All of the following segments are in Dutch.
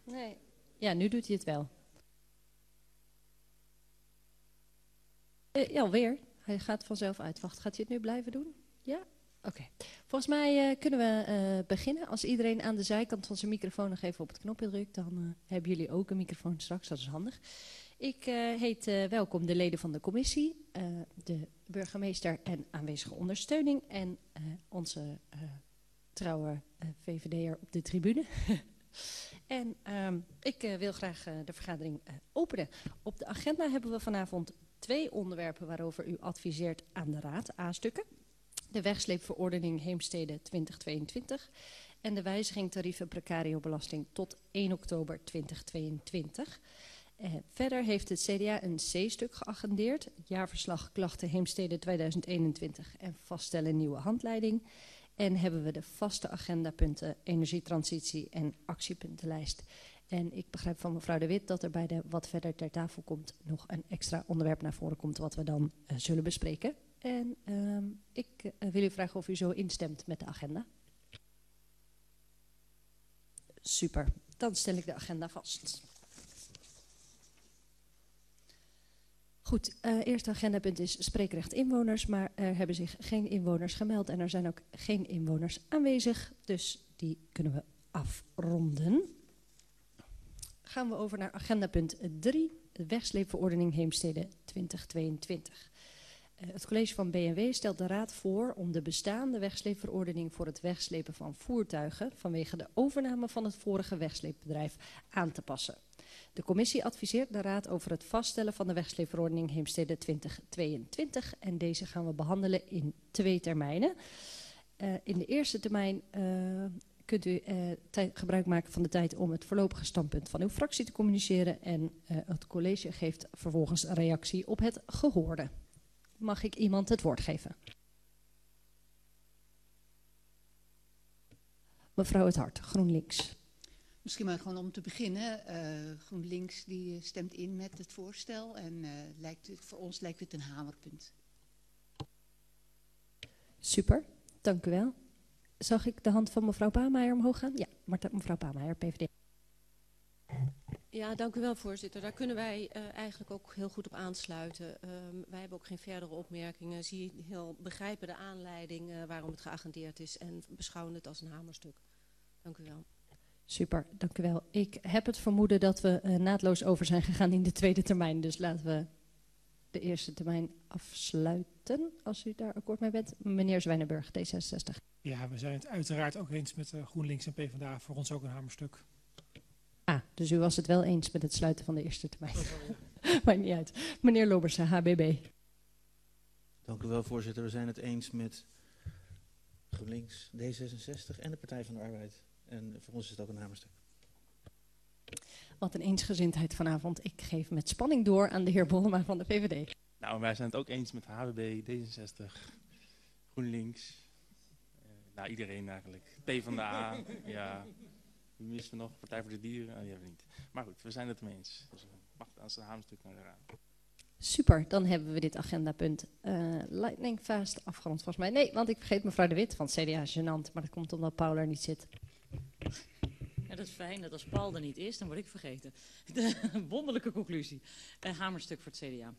Nee. Ja, nu doet hij het wel. Ja, alweer. Hij gaat vanzelf uit. Wacht, gaat hij het nu blijven doen? Ja? Oké. Volgens mij kunnen we beginnen. Als iedereen aan de zijkant van zijn microfoon nog even op het knopje drukt, dan hebben jullie ook een microfoon straks. Dat is handig. Ik heet welkom de leden van de commissie, de burgemeester en aanwezige ondersteuning en onze trouwe VVD'er op de tribune. En ik wil graag de vergadering openen. Op de agenda hebben we vanavond 2 onderwerpen waarover u adviseert aan de Raad, A-stukken. De wegsleepverordening Heemstede 2022 en de wijziging tarieven precariobelasting tot 1 oktober 2022. Verder heeft het CDA een C-stuk geagendeerd, het jaarverslag klachten Heemstede 2021 en vaststellen nieuwe handleiding. En hebben we de vaste agendapunten energietransitie en actiepuntenlijst. En ik begrijp van mevrouw De Wit dat er bij de wat verder ter tafel komt nog een extra onderwerp naar voren komt wat we dan zullen bespreken. En ik wil u vragen of u zo instemt met de agenda. Super, dan stel ik de agenda vast. Goed, eerste agendapunt is spreekrecht inwoners, maar er hebben zich geen inwoners gemeld en er zijn ook geen inwoners aanwezig, dus die kunnen we afronden. Gaan we over naar agendapunt 3, de wegsleepverordening Heemstede 2022. Het college van B&W stelt de Raad voor om de bestaande wegsleepverordening voor het wegslepen van voertuigen vanwege de overname van het vorige wegsleepbedrijf aan te passen. De commissie adviseert de Raad over het vaststellen van de wegsleepverordening Heemstede 2022 en deze gaan we behandelen in 2 termijnen. In de eerste termijn kunt u gebruik maken van de tijd om het voorlopige standpunt van uw fractie te communiceren en het college geeft vervolgens een reactie op het gehoorde. Mag ik iemand het woord geven? Mevrouw Het Hart, GroenLinks. Misschien maar gewoon om te beginnen. GroenLinks die stemt in met het voorstel en voor ons lijkt het een hamerpunt. Super, dank u wel. Zag ik de hand van mevrouw Pameijer omhoog gaan? Ja, mevrouw Pameijer, PvdA. Ja, dank u wel, voorzitter. Daar kunnen wij eigenlijk ook heel goed op aansluiten. Wij hebben ook geen verdere opmerkingen. Begrijpen de aanleiding waarom het geagendeerd is en beschouwen het als een hamerstuk. Dank u wel. Super, dank u wel. Ik heb het vermoeden dat we naadloos over zijn gegaan in de tweede termijn. Dus laten we de eerste termijn afsluiten, als u daar akkoord mee bent. Meneer Zwijnenburg, D66. Ja, we zijn het uiteraard ook eens met GroenLinks en PvdA. Voor ons ook een hamerstuk. Ah, dus u was het wel eens met het sluiten van de eerste termijn. Maakt niet uit. Meneer Lobbersen, HBB. Dank u wel, voorzitter. We zijn het eens met GroenLinks, D66 en de Partij van de Arbeid. En voor ons is het ook een hamerstuk. Wat een eensgezindheid vanavond. Ik geef met spanning door aan de heer Bollema van de VVD. Nou, wij zijn het ook eens met HBB, D66, GroenLinks. Iedereen eigenlijk. PvdA, ja. Wie missen we nog? Partij voor de Dieren? Die hebben we niet. Maar goed, we zijn het ermee eens. Dus mag het als een hamerstuk naar de Raad. Super, dan hebben we dit agendapunt lightning fast afgerond volgens mij. Nee, want ik vergeet mevrouw De Wit van het CDA, gênant. Maar dat komt omdat Paul er niet zit. Ja, dat is fijn dat als Paul er niet is, dan word ik vergeten. Wonderlijke conclusie. Hamerstuk voor het CDA.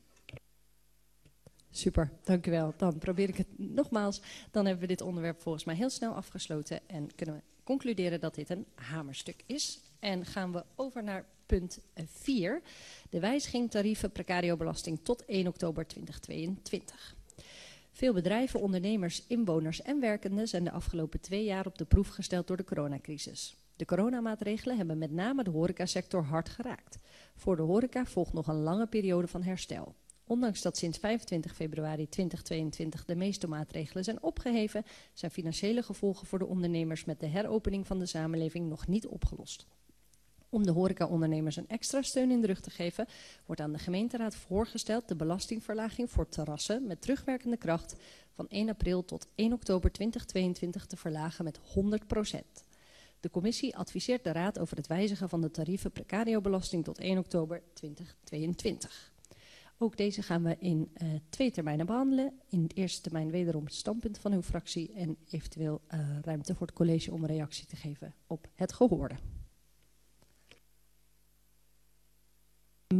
Super, dank u wel. Dan probeer ik het nogmaals. Dan hebben we dit onderwerp volgens mij heel snel afgesloten. En kunnen we concluderen dat dit een hamerstuk is. En gaan we over naar punt 4. De wijziging tarieven precariobelasting tot 1 oktober 2022. Veel bedrijven, ondernemers, inwoners en werkenden zijn de afgelopen 2 jaar op de proef gesteld door de coronacrisis. De coronamaatregelen hebben met name de horecasector hard geraakt. Voor de horeca volgt nog een lange periode van herstel. Ondanks dat sinds 25 februari 2022 de meeste maatregelen zijn opgeheven, zijn financiële gevolgen voor de ondernemers met de heropening van de samenleving nog niet opgelost. Om de horecaondernemers een extra steun in de rug te geven, wordt aan de gemeenteraad voorgesteld de belastingverlaging voor terrassen met terugwerkende kracht van 1 april tot 1 oktober 2022 te verlagen met 100%. De commissie adviseert de raad over het wijzigen van de tarieven precariobelasting tot 1 oktober 2022. Ook deze gaan we in 2 termijnen behandelen. In de eerste termijn wederom het standpunt van uw fractie en eventueel ruimte voor het college om een reactie te geven op het gehoorde.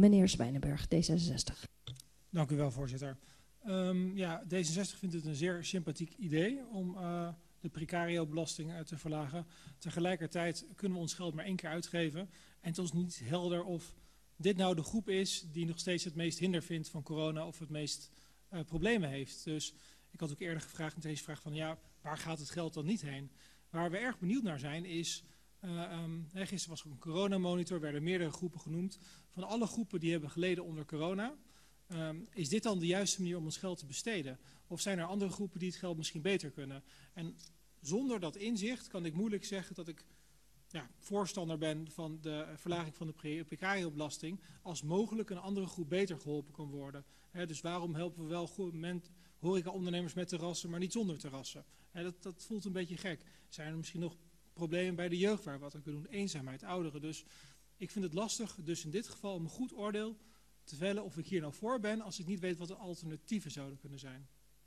Meneer Zwijnenberg, D66. Dank u wel, voorzitter. Ja, D66 vindt het een zeer sympathiek idee om de precario-belasting te verlagen. Tegelijkertijd kunnen we ons geld maar 1 keer uitgeven. En het is ons niet helder of dit nou de groep is die nog steeds het meest hinder vindt van corona of het meest problemen heeft. Dus ik had ook eerder gevraagd met deze vraag van ja, waar gaat het geld dan niet heen? Waar we erg benieuwd naar zijn is, gisteren was er een coronamonitor, werden meerdere groepen genoemd. Van alle groepen die hebben geleden onder corona, is dit dan de juiste manier om ons geld te besteden? Of zijn er andere groepen die het geld misschien beter kunnen? En zonder dat inzicht kan ik moeilijk zeggen dat ik voorstander ben van de verlaging van de precario-belasting als mogelijk een andere groep beter geholpen kan worden. Dus waarom helpen we wel horeca-ondernemers met terrassen, maar niet zonder terrassen? Dat voelt een beetje gek. Zijn er misschien nog problemen bij de jeugd waar we wat aan kunnen doen? Eenzaamheid, ouderen. Dus ik vind het lastig, dus in dit geval om een goed oordeel te vellen of ik hier nou voor ben als ik niet weet wat de alternatieven zouden kunnen zijn.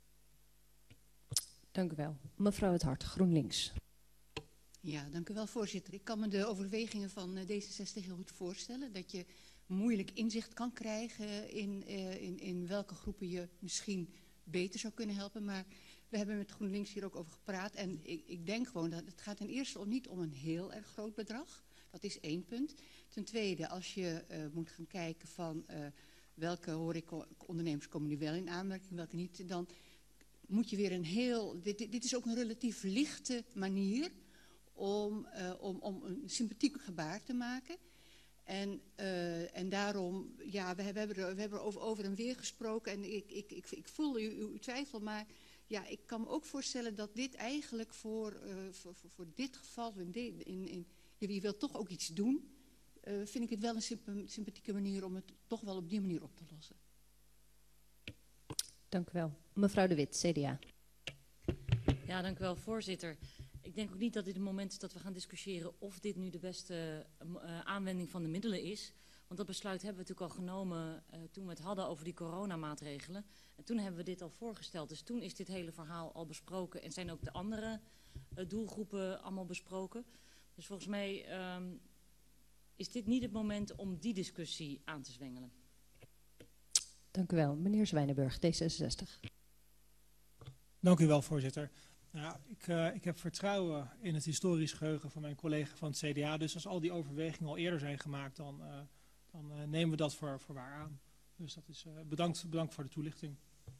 Dank u wel. Mevrouw Het Hart, GroenLinks. Ja, dank u wel, voorzitter. Ik kan me de overwegingen van D66 heel goed voorstellen. Dat je moeilijk inzicht kan krijgen in welke groepen je misschien beter zou kunnen helpen. Maar we hebben met GroenLinks hier ook over gepraat. En ik denk gewoon dat het gaat ten eerste niet om een heel erg groot bedrag. Dat is 1 punt. Ten tweede, als je moet gaan kijken van welke horecaondernemers komen nu wel in aanmerking, welke niet, dan moet je weer een heel... Dit is ook een relatief lichte manier om een sympathiek gebaar te maken. En daarom, ja, we hebben er over en weer gesproken en ik voel uw twijfel, maar ja, ik kan me ook voorstellen dat dit eigenlijk voor dit geval, je wilt toch ook iets doen, vind ik het wel een sympathieke manier om het toch wel op die manier op te lossen. Dank u wel. Mevrouw De Wit, CDA. Ja, dank u wel, voorzitter. Ik denk ook niet dat dit het moment is dat we gaan discussiëren of dit nu de beste aanwending van de middelen is. Want dat besluit hebben we natuurlijk al genomen toen we het hadden over die coronamaatregelen. En toen hebben we dit al voorgesteld. Dus toen is dit hele verhaal al besproken en zijn ook de andere doelgroepen allemaal besproken. Dus volgens mij is dit niet het moment om die discussie aan te zwengelen. Dank u wel. Meneer Zwijnenberg, D66. Dank u wel, voorzitter. Nou, ik heb vertrouwen in het historisch geheugen van mijn collega van het CDA. Dus als al die overwegingen al eerder zijn gemaakt, dan nemen we dat voor waar aan. Dus dat is bedankt voor de toelichting.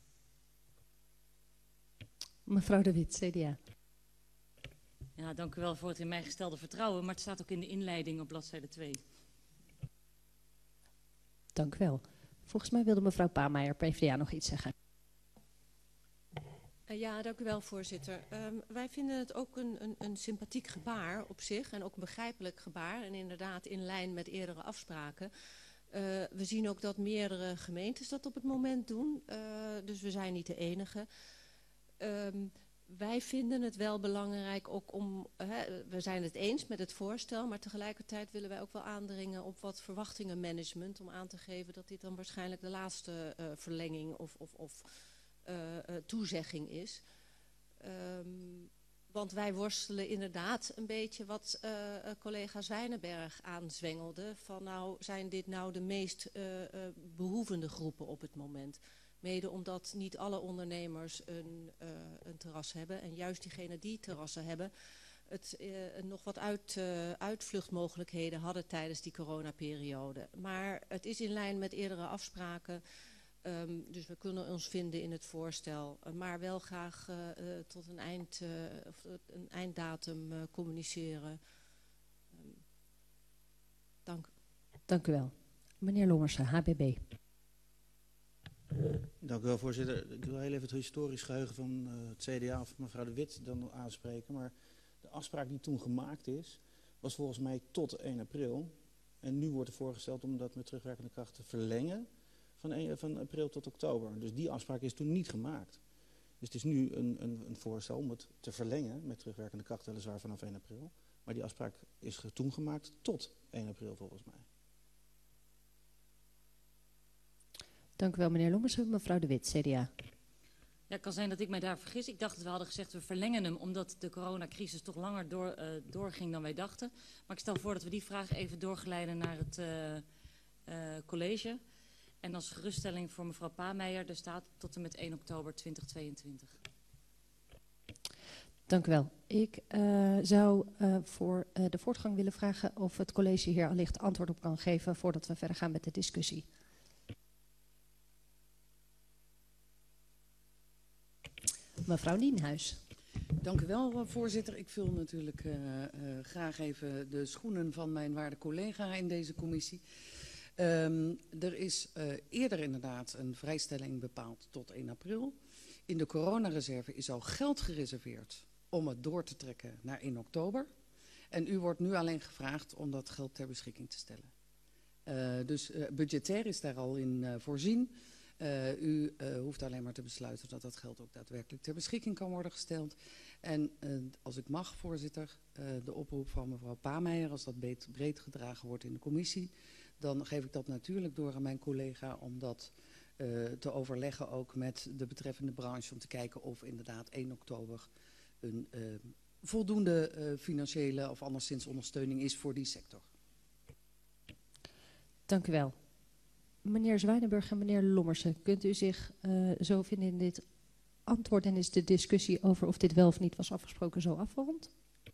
Mevrouw De Wit, CDA. Ja, dank u wel voor het in mij gestelde vertrouwen. Maar het staat ook in de inleiding op bladzijde 2. Dank u wel. Volgens mij wilde mevrouw Pameijer, PvdA, nog iets zeggen. Ja, dank u wel, voorzitter. Wij vinden het ook een sympathiek gebaar op zich en ook een begrijpelijk gebaar. En inderdaad in lijn met eerdere afspraken. We zien ook dat meerdere gemeentes dat op het moment doen. Dus we zijn niet de enige. Wij vinden het wel belangrijk ook om... we zijn het eens met het voorstel, maar tegelijkertijd willen wij ook wel aandringen op wat verwachtingenmanagement. Om aan te geven dat dit dan waarschijnlijk de laatste verlenging of toezegging is. Want wij worstelen inderdaad een beetje wat collega Zwijnenberg aanzwengelde. Van nou, zijn dit nou de meest behoevende groepen op het moment? Mede omdat niet alle ondernemers een terras hebben. En juist diegenen die terrassen hebben, het nog wat uitvluchtmogelijkheden hadden tijdens die coronaperiode. Maar het is in lijn met eerdere afspraken. Dus we kunnen ons vinden in het voorstel, maar wel graag tot een einddatum communiceren. Dank. Dank u wel. Meneer Lommersen, HBB. Dank u wel, voorzitter. Ik wil heel even het historisch geheugen van het CDA of mevrouw De Wit dan aanspreken. Maar de afspraak die toen gemaakt is, was volgens mij tot 1 april. En nu wordt er voorgesteld om dat met terugwerkende kracht te verlengen. Van april tot oktober. Dus die afspraak is toen niet gemaakt. Dus het is nu een voorstel om het te verlengen met terugwerkende kracht, weliswaar vanaf 1 april. Maar die afspraak is toen gemaakt tot 1 april volgens mij. Dank u wel, meneer Lommersen. Mevrouw De Wit, CDA. Ja, het kan zijn dat ik mij daar vergis. Ik dacht dat we hadden gezegd we verlengen hem omdat de coronacrisis toch langer doorging dan wij dachten. Maar ik stel voor dat we die vraag even doorgeleiden naar het college. En als geruststelling voor mevrouw Pameijer, er staat tot en met 1 oktober 2022. Dank u wel. Ik zou voor de voortgang willen vragen of het college hier allicht antwoord op kan geven voordat we verder gaan met de discussie. Mevrouw Nienhuis. Dank u wel, voorzitter. Ik vul natuurlijk graag even de schoenen van mijn waarde collega in deze commissie. Er is eerder inderdaad een vrijstelling bepaald tot 1 april. In de coronareserve is al geld gereserveerd om het door te trekken naar 1 oktober. En u wordt nu alleen gevraagd om dat geld ter beschikking te stellen. Dus budgetair is daar al in voorzien. U hoeft alleen maar te besluiten dat dat geld ook daadwerkelijk ter beschikking kan worden gesteld. En als ik mag, voorzitter, de oproep van mevrouw Pameijer, als dat breed gedragen wordt in de commissie, dan geef ik dat natuurlijk door aan mijn collega om dat te overleggen ook met de betreffende branche. Om te kijken of inderdaad 1 oktober een voldoende financiële of anderszins ondersteuning is voor die sector. Dank u wel. Meneer Zwijnenburg en meneer Lommersen, kunt u zich zo vinden in dit antwoord en is de discussie over of dit wel of niet was afgesproken zo afgerond?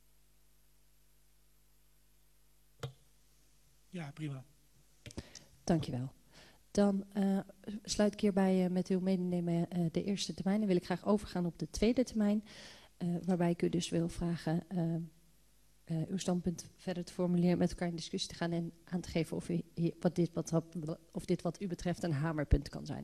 Ja, prima. Dank je wel. Dan sluit ik hierbij met uw medenemen de eerste termijn. Dan wil ik graag overgaan op de tweede termijn. Waarbij ik u dus wil vragen uw standpunt verder te formuleren, met elkaar in discussie te gaan en aan te geven of dit wat u betreft een hamerpunt kan zijn.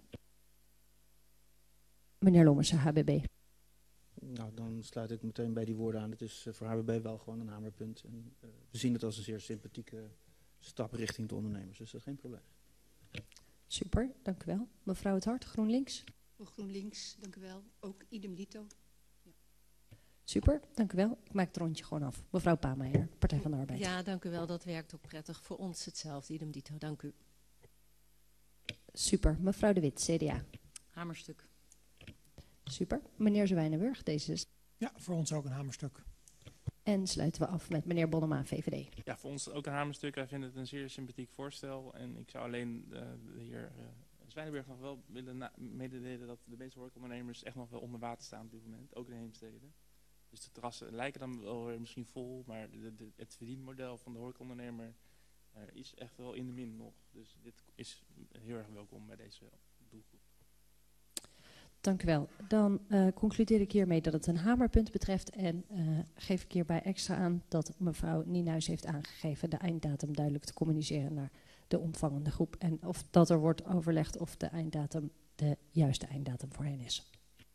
Meneer Lommersen, HBB. Nou, dan sluit ik meteen bij die woorden aan. Het is voor HBB wel gewoon een hamerpunt. En, we zien het als een zeer sympathieke stap richting de ondernemers, dus dat is geen probleem. Super, dank u wel. Mevrouw Het Hart, GroenLinks. Voor GroenLinks, dank u wel. Ook idem dito. Super, dank u wel. Ik maak het rondje gewoon af. Mevrouw Pameijer, Partij van de Arbeid. Ja, dank u wel. Dat werkt ook prettig. Voor ons hetzelfde, idem dito. Dank u. Super, mevrouw De Wit, CDA. Hamerstuk. Super, meneer Zwijnenburg, D66. Ja, voor ons ook een hamerstuk. En sluiten we af met meneer Bonnema, VVD. Ja, voor ons ook een hamerstuk. Wij vinden het een zeer sympathiek voorstel. En ik zou alleen de heer Zwijnenburg nog wel willen mededelen dat de meeste horecaondernemers echt nog wel onder water staan op dit moment. Ook in Heemstede. Dus de terrassen lijken dan wel weer misschien vol, maar het verdienmodel van de horecaondernemer is echt wel in de min nog. Dus dit is heel erg welkom bij deze doelgroep. Dank u wel. Dan concludeer ik hiermee dat het een hamerpunt betreft en geef ik hierbij extra aan dat mevrouw Nienhuis heeft aangegeven de einddatum duidelijk te communiceren naar de ontvangende groep. En of dat er wordt overlegd of de einddatum de juiste einddatum voor hen is.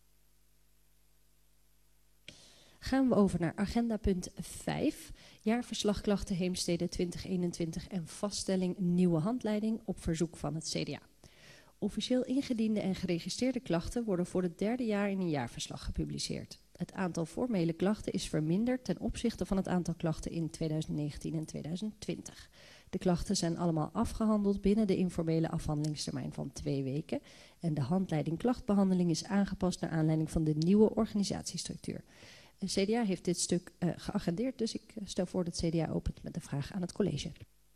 Gaan we over naar agenda punt 5. Jaarverslag klachten Heemstede 2021 en vaststelling nieuwe handleiding op verzoek van het CDA. Officieel ingediende en geregistreerde klachten worden voor het 3e jaar in een jaarverslag gepubliceerd. Het aantal formele klachten is verminderd ten opzichte van het aantal klachten in 2019 en 2020. De klachten zijn allemaal afgehandeld binnen de informele afhandelingstermijn van 2 weken. En de handleiding klachtbehandeling is aangepast naar aanleiding van de nieuwe organisatiestructuur. De CDA heeft dit stuk geagendeerd, dus ik stel voor dat CDA opent met de vraag aan het college.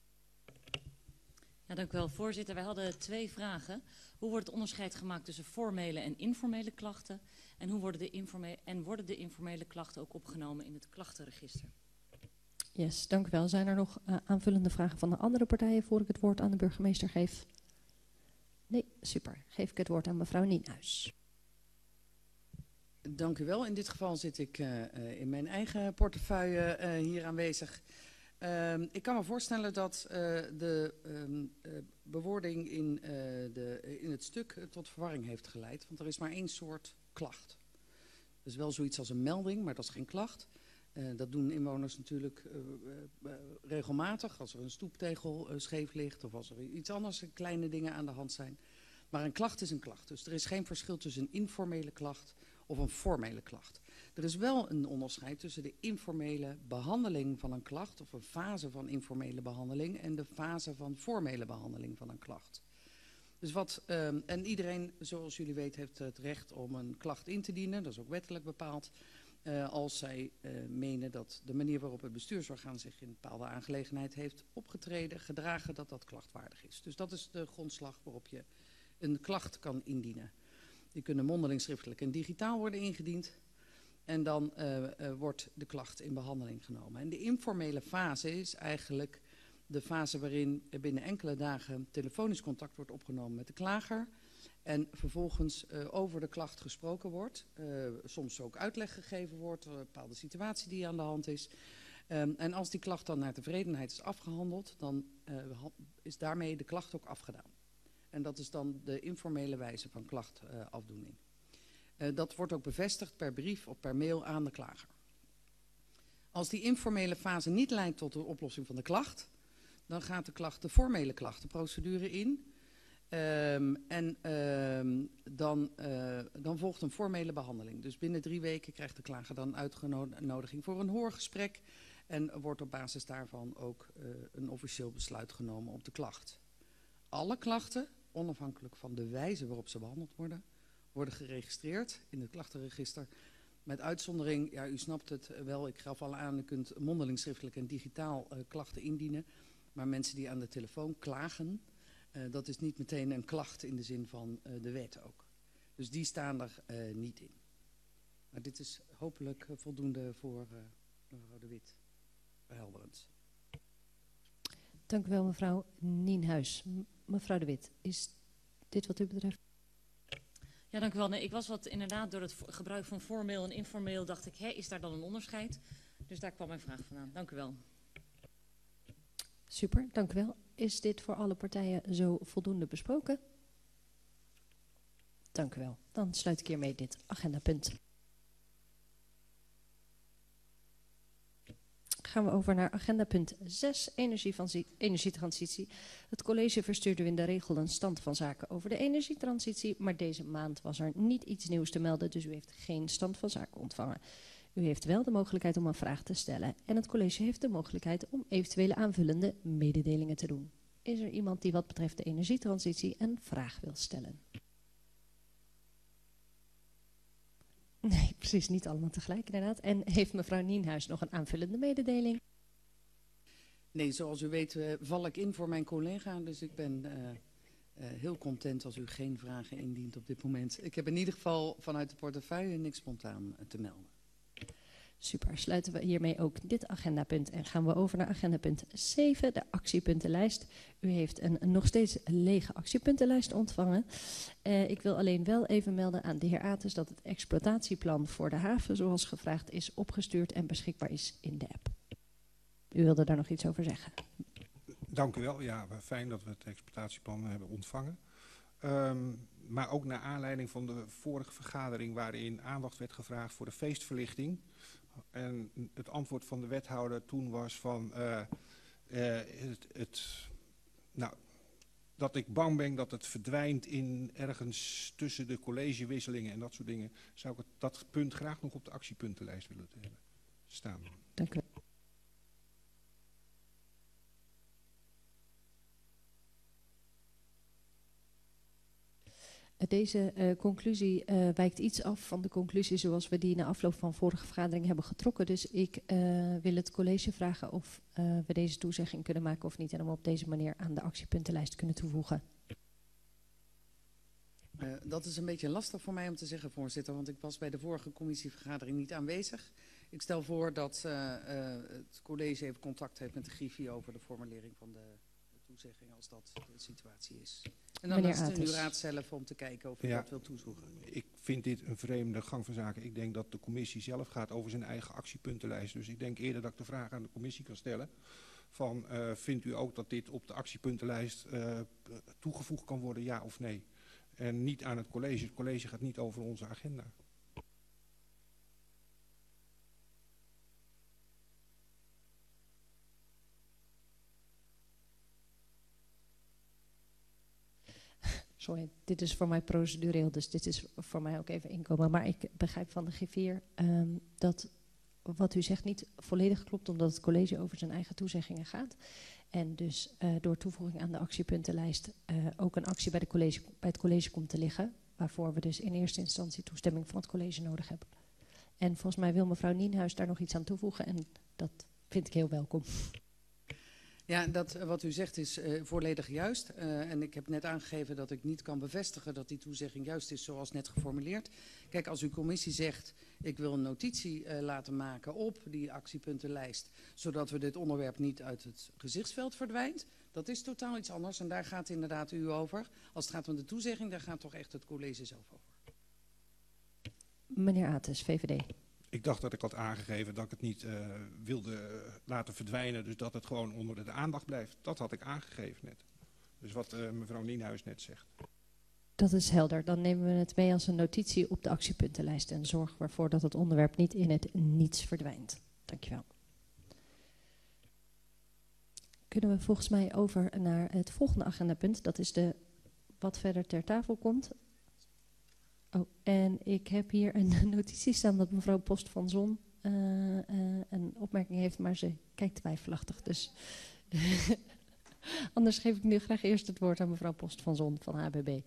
Ja, dank u wel, voorzitter. Wij hadden 2 vragen. Hoe wordt het onderscheid gemaakt tussen formele en informele klachten? En hoe worden de informele klachten ook opgenomen in het klachtenregister? Yes, dank u wel. Zijn er nog aanvullende vragen van de andere partijen voor ik het woord aan de burgemeester geef? Nee, super. Geef ik het woord aan mevrouw Nienhuis. Dank u wel. In dit geval zit ik in mijn eigen portefeuille hier aanwezig. Ik kan me voorstellen dat de bewoording in het stuk tot verwarring heeft geleid. Want er is maar 1 soort klacht. Dat is wel zoiets als een melding, maar dat is geen klacht. Dat doen inwoners natuurlijk regelmatig. Als er een stoeptegel scheef ligt of als er iets anders, kleine dingen aan de hand zijn. Maar een klacht is een klacht. Dus er is geen verschil tussen een informele klacht of een formele klacht. Er is wel een onderscheid tussen de informele behandeling van een klacht of een fase van informele behandeling en de fase van formele behandeling van een klacht. Dus en iedereen, zoals jullie weten, heeft het recht om een klacht in te dienen. Dat is ook wettelijk bepaald. als zij menen dat de manier waarop het bestuursorgaan zich in een bepaalde aangelegenheid heeft opgetreden, gedragen, dat dat klachtwaardig is. Dus dat is de grondslag waarop je een klacht kan indienen. Die kunnen mondeling, schriftelijk en digitaal worden ingediend. En dan wordt de klacht in behandeling genomen. En de informele fase is eigenlijk de fase waarin binnen enkele dagen telefonisch contact wordt opgenomen met de klager. En vervolgens over de klacht gesproken wordt. Soms ook uitleg gegeven wordt, een bepaalde situatie die aan de hand is. En als die klacht dan naar tevredenheid is afgehandeld, dan is daarmee de klacht ook afgedaan. En dat is dan de informele wijze van klachtafdoening. Dat wordt ook bevestigd per brief of per mail aan de klager. Als die informele fase niet leidt tot de oplossing van de klacht, dan gaat de klacht de formele klachtenprocedure in. Dan volgt een formele behandeling. Dus binnen 3 weken krijgt de klager dan uitnodiging voor een hoorgesprek. En wordt op basis daarvan ook een officieel besluit genomen op de klacht. Alle klachten, onafhankelijk van de wijze waarop ze behandeld worden geregistreerd in het klachtenregister. Met uitzondering, ja, u snapt het wel, ik gaf al aan, u kunt mondeling, schriftelijk en digitaal klachten indienen. Maar mensen die aan de telefoon klagen, dat is niet meteen een klacht in de zin van de wet ook. Dus die staan er niet in. Maar dit is hopelijk voldoende voor mevrouw De Wit. Verhelderend. Dank u wel, mevrouw Nienhuis. Mevrouw De Wit, is dit wat u betreft? Ja, dank u wel. Nee, ik was wat inderdaad door het gebruik van formeel en informeel dacht ik, is daar dan een onderscheid? Dus daar kwam mijn vraag vandaan. Dank u wel. Super, dank u wel. Is dit voor alle partijen zo voldoende besproken? Dank u wel. Dan sluit ik hiermee dit agendapunt. Gaan we over naar agendapunt 6, energietransitie. Het college verstuurde in de regel een stand van zaken over de energietransitie, maar deze maand was er niet iets nieuws te melden, dus u heeft geen stand van zaken ontvangen. U heeft wel de mogelijkheid om een vraag te stellen en het college heeft de mogelijkheid om eventuele aanvullende mededelingen te doen. Is er iemand die wat betreft de energietransitie een vraag wil stellen? Nee, precies, niet allemaal tegelijk inderdaad. En heeft mevrouw Nienhuis nog een aanvullende mededeling? Nee, zoals u weet val ik in voor mijn collega, dus ik ben heel content als u geen vragen indient op dit moment. Ik heb in ieder geval vanuit de portefeuille niks spontaan te melden. Super, sluiten we hiermee ook dit agendapunt en gaan we over naar agendapunt 7, de actiepuntenlijst. U heeft een nog steeds lege actiepuntenlijst ontvangen. Ik wil alleen wel even melden aan de heer Ates dat het exploitatieplan voor de haven, zoals gevraagd, is opgestuurd en beschikbaar is in de app. U wilde daar nog iets over zeggen? Dank u wel. Ja, fijn dat we het exploitatieplan hebben ontvangen. Maar ook naar aanleiding van de vorige vergadering waarin aandacht werd gevraagd voor de feestverlichting. En het antwoord van de wethouder toen was van dat ik bang ben dat het verdwijnt in ergens tussen de collegewisselingen en dat soort dingen. Zou ik dat punt graag nog op de actiepuntenlijst willen hebben staan. Dank u. Deze conclusie wijkt iets af van de conclusie zoals we die na afloop van vorige vergadering hebben getrokken. Dus ik wil het college vragen of we deze toezegging kunnen maken of niet. En om op deze manier aan de actiepuntenlijst kunnen toevoegen. Dat is een beetje lastig voor mij om te zeggen, voorzitter. Want ik was bij de vorige commissievergadering niet aanwezig. Ik stel voor dat het college even contact heeft met de Griffie over de formulering van de toezegging als dat de situatie is. En dan is het nu raad zelf om te kijken of u dat wil toevoegen. Ik vind dit een vreemde gang van zaken. Ik denk dat de commissie zelf gaat over zijn eigen actiepuntenlijst. Dus ik denk eerder dat ik de vraag aan de commissie kan stellen. Van, vindt u ook dat dit op de actiepuntenlijst toegevoegd kan worden, ja of nee? En niet aan het college. Het college gaat niet over onze agenda. Sorry, dit is voor mij procedureel, dus dit is voor mij ook even inkomen. Maar ik begrijp van de griffier dat wat u zegt niet volledig klopt, omdat het college over zijn eigen toezeggingen gaat. En dus door toevoeging aan de actiepuntenlijst ook een actie bij het college komt te liggen. Waarvoor we dus in eerste instantie toestemming van het college nodig hebben. En volgens mij wil mevrouw Nienhuis daar nog iets aan toevoegen en dat vind ik heel welkom. Ja, wat u zegt is volledig juist. En ik heb net aangegeven dat ik niet kan bevestigen dat die toezegging juist is zoals net geformuleerd. Kijk, als uw commissie zegt, ik wil een notitie laten maken op die actiepuntenlijst, zodat we dit onderwerp niet uit het gezichtsveld verdwijnt, dat is totaal iets anders. En daar gaat inderdaad u over. Als het gaat om de toezegging, daar gaat toch echt het college zelf over. Meneer Ates, VVD. Ik dacht dat ik had aangegeven dat ik het niet wilde laten verdwijnen. Dus dat het gewoon onder de aandacht blijft. Dat had ik aangegeven net. Dus wat mevrouw Nienhuis net zegt. Dat is helder. Dan nemen we het mee als een notitie op de actiepuntenlijst. En zorgen ervoor dat het onderwerp niet in het niets verdwijnt. Dankjewel. Kunnen we volgens mij over naar het volgende agendapunt. Dat is de wat verder ter tafel komt. Oh, en ik heb hier een notitie staan dat mevrouw Post van Zon een opmerking heeft, maar ze kijkt twijfelachtig. Dus anders geef ik nu graag eerst het woord aan mevrouw Post van Zon van HBB.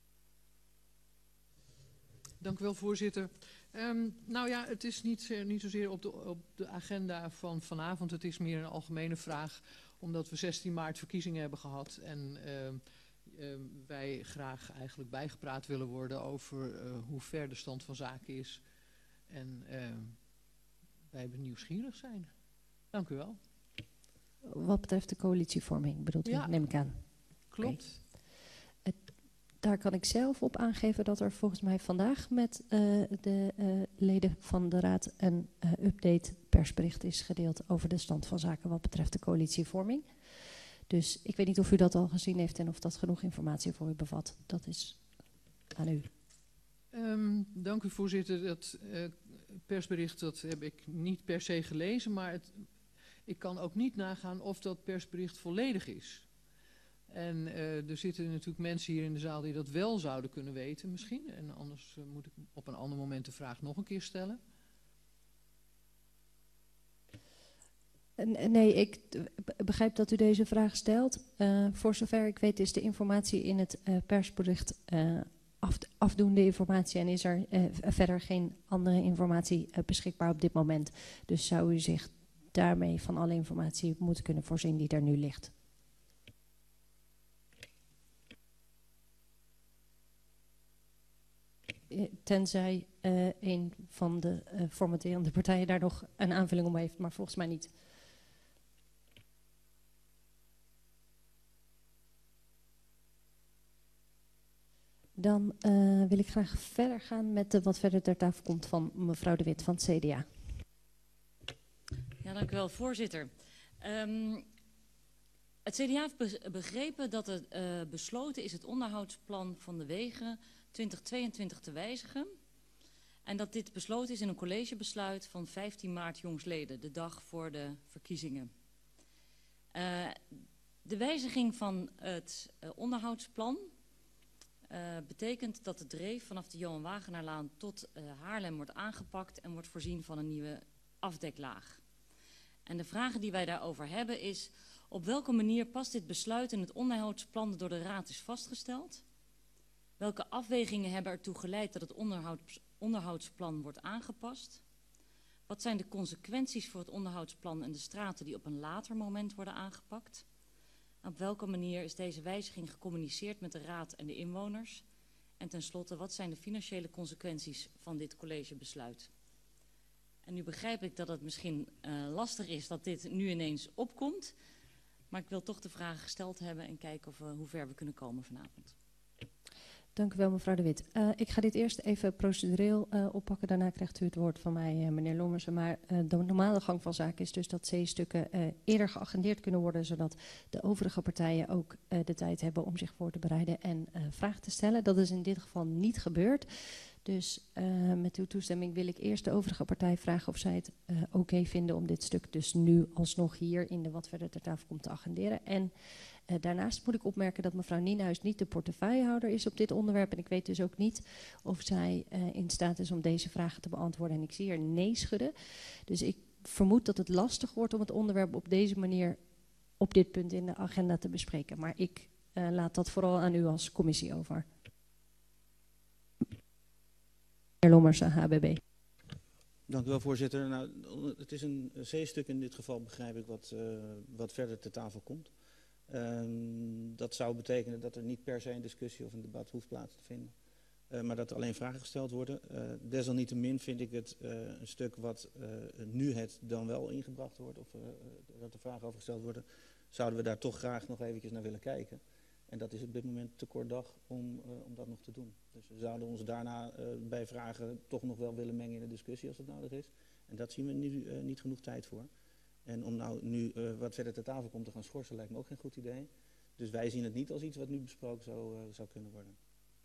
Dank u wel, voorzitter. Nou ja, het is niet zozeer op de agenda van vanavond. Het is meer een algemene vraag, omdat we 16 maart verkiezingen hebben gehad. En wij graag eigenlijk bijgepraat willen worden over hoe ver de stand van zaken is. En wij nieuwsgierig zijn. Dank u wel. Wat betreft de coalitievorming, bedoelt u, ja, neem ik aan. Klopt. Okay. Daar kan ik zelf op aangeven dat er volgens mij vandaag met de leden van de Raad een update persbericht is gedeeld over de stand van zaken wat betreft de coalitievorming. Dus ik weet niet of u dat al gezien heeft en of dat genoeg informatie voor u bevat. Dat is aan u. Dank u, voorzitter. Dat persbericht dat heb ik niet per se gelezen, maar ik kan ook niet nagaan of dat persbericht volledig is. En er zitten natuurlijk mensen hier in de zaal die dat wel zouden kunnen weten misschien. En anders moet ik op een ander moment de vraag nog een keer stellen. Nee, ik begrijp dat u deze vraag stelt. Voor zover ik weet is de informatie in het persbericht afdoende informatie en is er verder geen andere informatie beschikbaar op dit moment. Dus zou u zich daarmee van alle informatie moeten kunnen voorzien die er nu ligt. Tenzij een van de formaterende partijen daar nog een aanvulling om heeft, maar volgens mij niet. Dan wil ik graag verder gaan met wat verder ter tafel komt van mevrouw De Wit van het CDA. Ja, dank u wel, voorzitter. Het CDA heeft begrepen dat het besloten is het onderhoudsplan van de wegen 2022 te wijzigen. En dat dit besloten is in een collegebesluit van 15 maart jongstleden, de dag voor de verkiezingen. De wijziging van het onderhoudsplan betekent dat de dreef vanaf de Johan Wagenaarlaan tot Haarlem wordt aangepakt en wordt voorzien van een nieuwe afdeklaag. En de vragen die wij daarover hebben is: op welke manier past dit besluit in het onderhoudsplan dat door de Raad is vastgesteld? Welke afwegingen hebben ertoe geleid dat het onderhoudsplan wordt aangepast? Wat zijn de consequenties voor het onderhoudsplan en de straten die op een later moment worden aangepakt? Op welke manier is deze wijziging gecommuniceerd met de Raad en de inwoners? En tenslotte, wat zijn de financiële consequenties van dit collegebesluit? En nu begrijp ik dat het misschien lastig is dat dit nu ineens opkomt. Maar ik wil toch de vragen gesteld hebben en kijken of hoe ver we kunnen komen vanavond. Dank u wel, mevrouw De Wit. Ik ga dit eerst even procedureel oppakken. Daarna krijgt u het woord van mij, meneer Lommersen. Maar de normale gang van zaken is dus dat C-stukken eerder geagendeerd kunnen worden, zodat de overige partijen ook de tijd hebben om zich voor te bereiden en vragen te stellen. Dat is in dit geval niet gebeurd. Dus met uw toestemming wil ik eerst de overige partij vragen of zij het oké vinden om dit stuk dus nu alsnog hier in de wat verder ter tafel komt te agenderen. En daarnaast moet ik opmerken dat mevrouw Nienhuis niet de portefeuillehouder is op dit onderwerp. En ik weet dus ook niet of zij in staat is om deze vragen te beantwoorden. En ik zie er nee schudden. Dus ik vermoed dat het lastig wordt om het onderwerp op deze manier op dit punt in de agenda te bespreken. Maar ik laat dat vooral aan u als commissie over. Meneer Lommersen, HBB. Dank u wel, voorzitter. Nou, het is een C-stuk in dit geval, begrijp ik, wat verder ter tafel komt. Dat zou betekenen dat er niet per se een discussie of een debat hoeft plaats te vinden. Maar dat er alleen vragen gesteld worden. Desalniettemin vind ik het een stuk wat nu het dan wel ingebracht wordt, of dat er vragen over gesteld worden, zouden we daar toch graag nog eventjes naar willen kijken. En dat is op dit moment te kort dag om dat nog te doen. Dus we zouden ons daarna bij vragen toch nog wel willen mengen in de discussie als dat nodig is. En dat zien we nu niet genoeg tijd voor. En om nou nu wat verder ter tafel komt te gaan schorsen lijkt me ook geen goed idee. Dus wij zien het niet als iets wat nu besproken zou kunnen worden.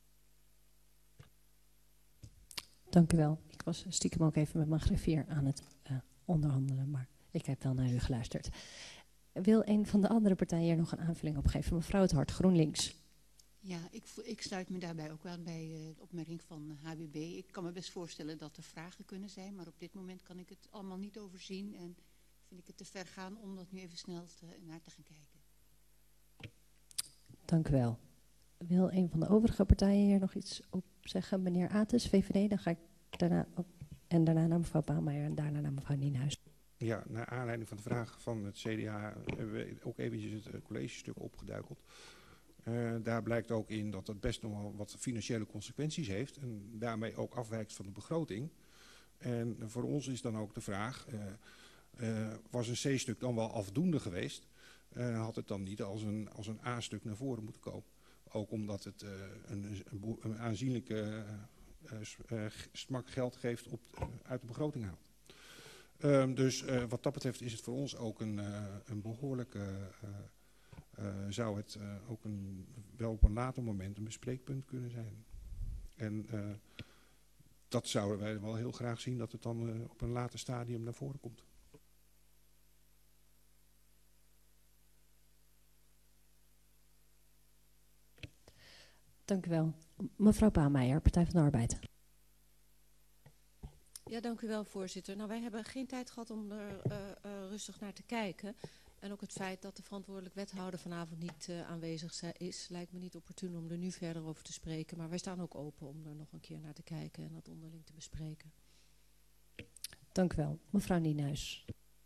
Dank u wel. Ik was stiekem ook even met mijn griffier aan het onderhandelen, maar ik heb wel naar u geluisterd. Wil een van de andere partijen hier nog een aanvulling op geven? Mevrouw Het Hart, GroenLinks. Ja, ik sluit me daarbij ook wel bij de opmerking van HBB. Ik kan me best voorstellen dat er vragen kunnen zijn, maar op dit moment kan ik het allemaal niet overzien en vind ik het te ver gaan om dat nu even snel naar te gaan kijken. Dank u wel. Wil een van de overige partijen hier nog iets op zeggen? Meneer Ates, VVD, dan ga ik daarna op, en daarna naar mevrouw Paalmeijer en daarna naar mevrouw Nienhuis. Ja, naar aanleiding van de vraag van het CDA hebben we ook eventjes het collegestuk opgeduikeld. Daar blijkt ook in dat het best nog wel wat financiële consequenties heeft en daarmee ook afwijkt van de begroting. En voor ons is dan ook de vraag, was een C-stuk dan wel afdoende geweest? Had het dan niet als een A-stuk naar voren moeten komen? Ook omdat het een aanzienlijke smak geld geeft uit de begroting haalt. Dus wat dat betreft is het voor ons ook een behoorlijke, zou het ook wel op een later moment een bespreekpunt kunnen zijn. En dat zouden wij wel heel graag zien, dat het dan op een later stadium naar voren komt. Dank u wel. Mevrouw Paalmeijer, Partij van de Arbeid. Ja, dank u wel, voorzitter. Nou, wij hebben geen tijd gehad om er rustig naar te kijken. En ook het feit dat de verantwoordelijk wethouder vanavond niet aanwezig is, lijkt me niet opportun om er nu verder over te spreken. Maar wij staan ook open om er nog een keer naar te kijken en dat onderling te bespreken. Dank u wel. Mevrouw Nienhuis.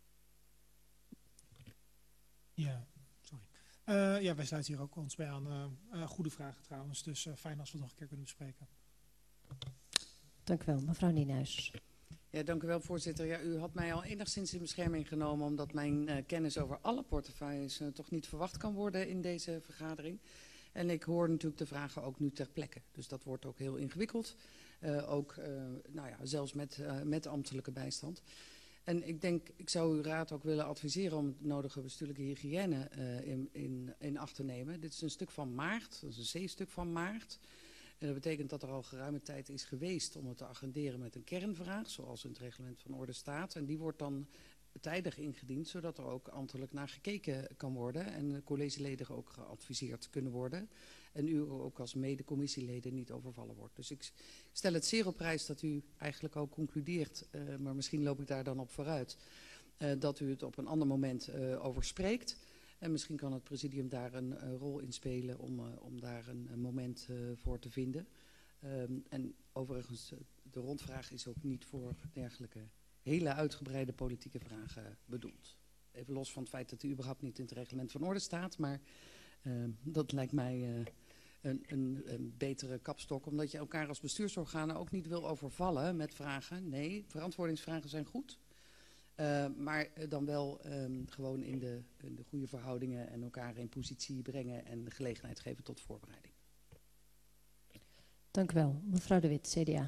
Ja, sorry. Ja, wij sluiten hier ook ons bij aan. Goede vragen trouwens, dus fijn als we het nog een keer kunnen bespreken. Dank u wel. Mevrouw Nienhuis. Ja, dank u wel, voorzitter. Ja, u had mij al enigszins in bescherming genomen omdat mijn kennis over alle portefeuilles toch niet verwacht kan worden in deze vergadering. En ik hoor natuurlijk de vragen ook nu ter plekke. Dus dat wordt ook heel ingewikkeld. Nou ja, zelfs met ambtelijke bijstand. En ik denk, ik zou uw raad ook willen adviseren om het nodige bestuurlijke hygiëne in acht te nemen. Dit is een stuk van maart, dat is een C-stuk van maart. En dat betekent dat er al geruime tijd is geweest om het te agenderen met een kernvraag, zoals in het reglement van orde staat. En die wordt dan tijdig ingediend, zodat er ook ambtelijk naar gekeken kan worden en de collegeleden ook geadviseerd kunnen worden. En u ook als mede-commissieleden niet overvallen wordt. Dus ik stel het zeer op prijs dat u eigenlijk ook concludeert, maar misschien loop ik daar dan op vooruit, dat u het op een ander moment over spreekt. En misschien kan het presidium daar een rol in spelen om daar een moment voor te vinden. En overigens, de rondvraag is ook niet voor dergelijke hele uitgebreide politieke vragen bedoeld. Even los van het feit dat u überhaupt niet in het reglement van orde staat, maar dat lijkt mij een betere kapstok, omdat je elkaar als bestuursorganen ook niet wil overvallen met vragen. Nee, verantwoordingsvragen zijn goed. Maar dan wel gewoon in de goede verhoudingen en elkaar in positie brengen en de gelegenheid geven tot voorbereiding. Dank u wel. Mevrouw De Wit, CDA.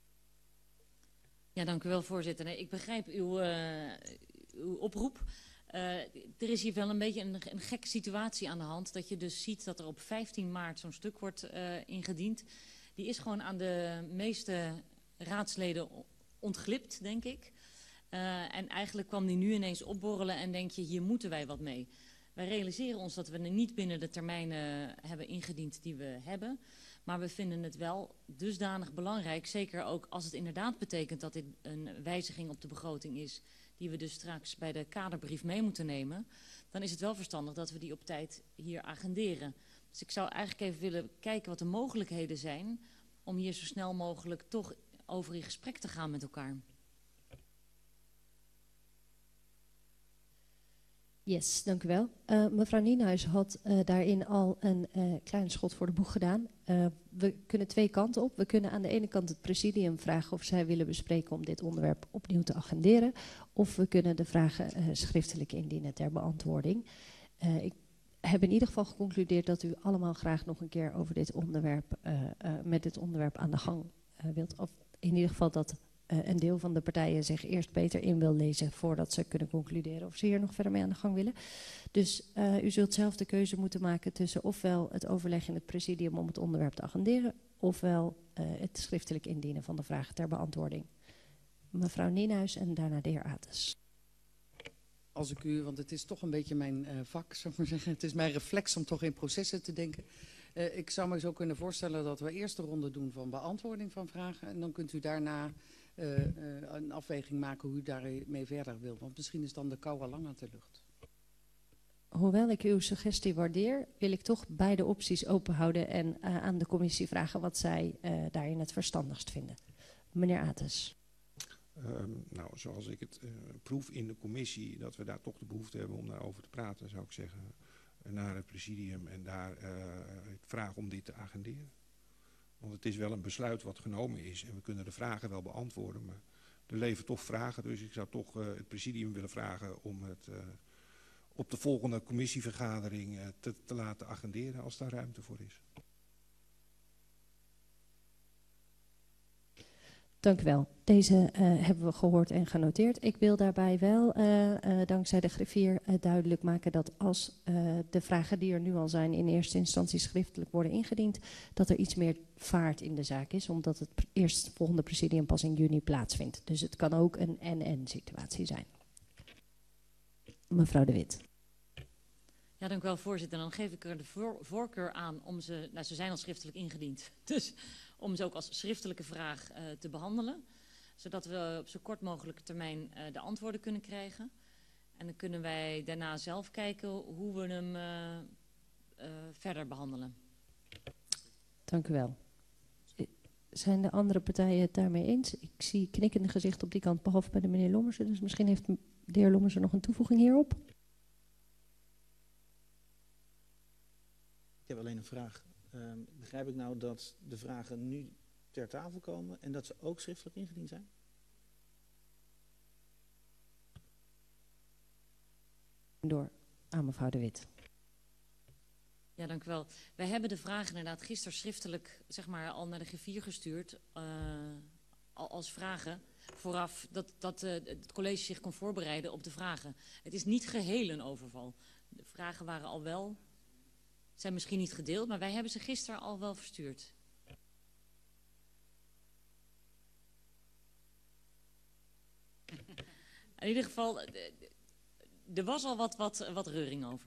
Ja, dank u wel, voorzitter. Nee, ik begrijp uw oproep. Er is hier wel een beetje een gekke situatie aan de hand. Dat je dus ziet dat er op 15 maart zo'n stuk wordt ingediend. Die is gewoon aan de meeste raadsleden ontglipt, denk ik. En eigenlijk kwam die nu ineens opborrelen en denk je, hier moeten wij wat mee. Wij realiseren ons dat we er niet binnen de termijnen hebben ingediend die we hebben. Maar we vinden het wel dusdanig belangrijk, zeker ook als het inderdaad betekent dat dit een wijziging op de begroting is, die we dus straks bij de kaderbrief mee moeten nemen, dan is het wel verstandig dat we die op tijd hier agenderen. Dus ik zou eigenlijk even willen kijken wat de mogelijkheden zijn om hier zo snel mogelijk toch over in gesprek te gaan met elkaar. Yes, dank u wel. Mevrouw Nienhuis had daarin al een klein schot voor de boeg gedaan. We kunnen twee kanten op. We kunnen aan de ene kant het presidium vragen of zij willen bespreken om dit onderwerp opnieuw te agenderen. Of we kunnen de vragen schriftelijk indienen ter beantwoording. Ik heb in ieder geval geconcludeerd dat u allemaal graag nog een keer over dit onderwerp, met dit onderwerp aan de gang wilt. Of in ieder geval dat een deel van de partijen zich eerst beter in wil lezen voordat ze kunnen concluderen of ze hier nog verder mee aan de gang willen. Dus u zult zelf de keuze moeten maken tussen ofwel het overleg in het presidium om het onderwerp te agenderen, ofwel het schriftelijk indienen van de vragen ter beantwoording. Mevrouw Nienhuis en daarna de heer Ates. Als ik u, want het is toch een beetje mijn vak, zou ik maar zeggen. Het is mijn reflex om toch in processen te denken. Ik zou me zo kunnen voorstellen dat we eerst de ronde doen van beantwoording van vragen. En dan kunt u daarna een afweging maken hoe u daarmee verder wil. Want misschien is dan de kou al lang aan de lucht. Hoewel ik uw suggestie waardeer, wil ik toch beide opties open houden en aan de commissie vragen wat zij daarin het verstandigst vinden. Meneer Ates. Nou, zoals ik het proef in de commissie, dat we daar toch de behoefte hebben om daarover te praten, zou ik zeggen, naar het presidium en daar vragen om dit te agenderen. Want het is wel een besluit wat genomen is en we kunnen de vragen wel beantwoorden, maar er leven toch vragen. Dus ik zou toch het presidium willen vragen om het op de volgende commissievergadering te laten agenderen als daar ruimte voor is. Dank u wel. Deze hebben we gehoord en genoteerd. Ik wil daarbij wel, dankzij de griffier, duidelijk maken dat als de vragen die er nu al zijn in eerste instantie schriftelijk worden ingediend, dat er iets meer vaart in de zaak is, omdat het eerstvolgende presidium pas in juni plaatsvindt. Dus het kan ook een en-en situatie zijn. Mevrouw De Wit. Ja, dank u wel, voorzitter. Dan geef ik er de voorkeur aan om ze, nou, ze zijn al schriftelijk ingediend, dus om ze ook als schriftelijke vraag te behandelen. Zodat we op zo kort mogelijke termijn de antwoorden kunnen krijgen. En dan kunnen wij daarna zelf kijken hoe we hem verder behandelen. Dank u wel. Zijn de andere partijen het daarmee eens? Ik zie knikkende gezichten op die kant, behalve bij de meneer Lommersen. Dus misschien heeft de heer Lommersen nog een toevoeging hierop. Ik heb alleen een vraag. Begrijp ik nou dat de vragen nu ter tafel komen en dat ze ook schriftelijk ingediend zijn? Door aan mevrouw De Wit. Ja, dank u wel. Wij hebben de vraag inderdaad gisteren schriftelijk, zeg maar, al naar de griffier gestuurd. Als vragen vooraf dat het college zich kon voorbereiden op de vragen. Het is niet geheel een overval. De vragen waren al wel, zijn misschien niet gedeeld, maar wij hebben ze gisteren al wel verstuurd. In ieder geval, er was al wat reuring over.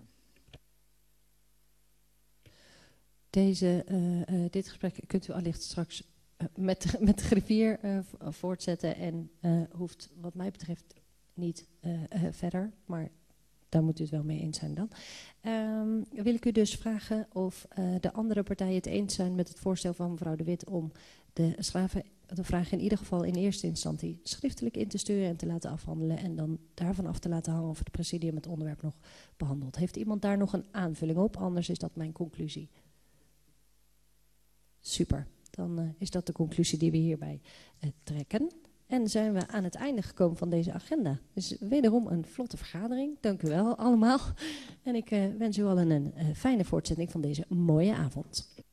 Dit gesprek kunt u allicht straks met de griffier voortzetten en hoeft wat mij betreft niet verder, maar daar moet u het wel mee eens zijn dan. Wil ik u dus vragen of de andere partijen het eens zijn met het voorstel van mevrouw De Wit om de vraag in ieder geval in eerste instantie schriftelijk in te sturen en te laten afhandelen en dan daarvan af te laten hangen of het presidium het onderwerp nog behandelt. Heeft iemand daar nog een aanvulling op? Anders is dat mijn conclusie. Super, dan is dat de conclusie die we hierbij trekken. En zijn we aan het einde gekomen van deze agenda. Dus wederom een vlotte vergadering. Dank u wel allemaal. En ik wens u allen een fijne voortzetting van deze mooie avond.